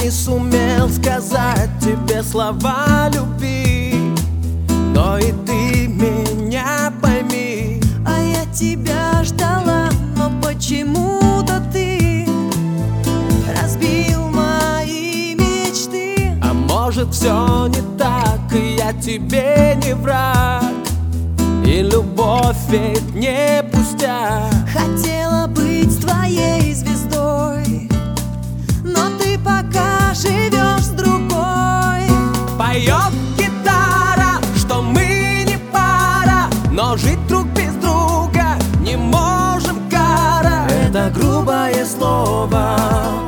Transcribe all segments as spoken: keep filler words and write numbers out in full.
не сумел сказать тебе слова любви, но и ты меня пойми. А я тебя ждала, но почему-то ты разбил мои мечты. А может, все не так, и я тебе не враг, и любовь ведь не пустяк. Хотела быть твоей звездой, но ты пока живешь с другой. Поет гитара, что мы не пара, но жить друг без друга не можем, кара. Это грубое слово,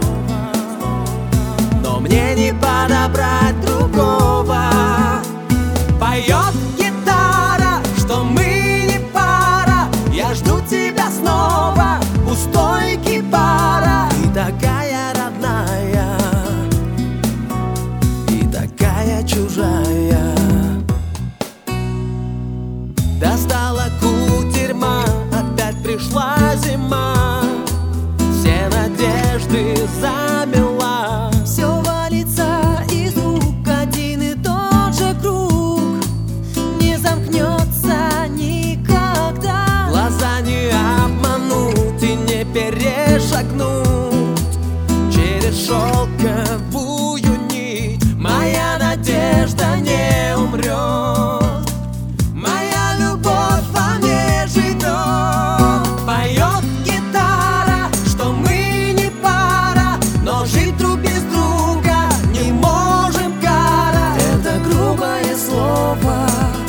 но мне не подобрать другого. Поет гитара, что мы не пара, я жду тебя снова у стойки бара. Ты такая родная и такая чужая. Достала кутерьма, опять пришла зима, все надежды замела. Все валится из рук, один и тот же круг не замкнется никогда. Глаза не обмануть и не перешагнуть через шелковую нить. Моя надежда не умрет, моя любовь во мне живет. Поет гитара, что мы не пара, но жить друг без друга не можем, кара. Это грубое слово,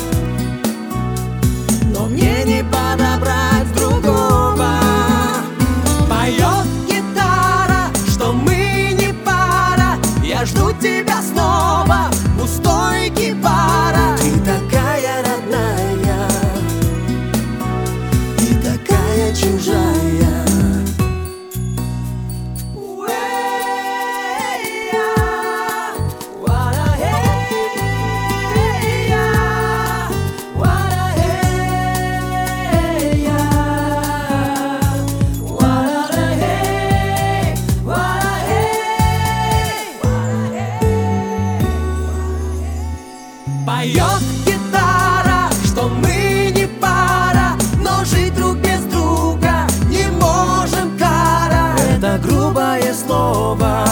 но мне не подобрать другого. Поет гитара, что мы не пара, я жду тебя снова у стойки бара. Ты такая родная и такая чужая. Поет гитара, что мы не пара, но жить друг без друга не можем, кара. Это грубое слово,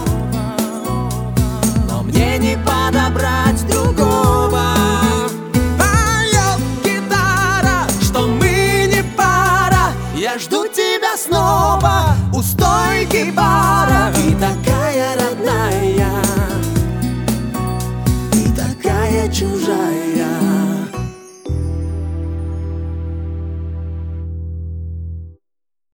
но мне не подобрать другого. Поет гитара, что мы не пара, я жду тебя снова у стойки бара. Ты такая родная и такая чужая.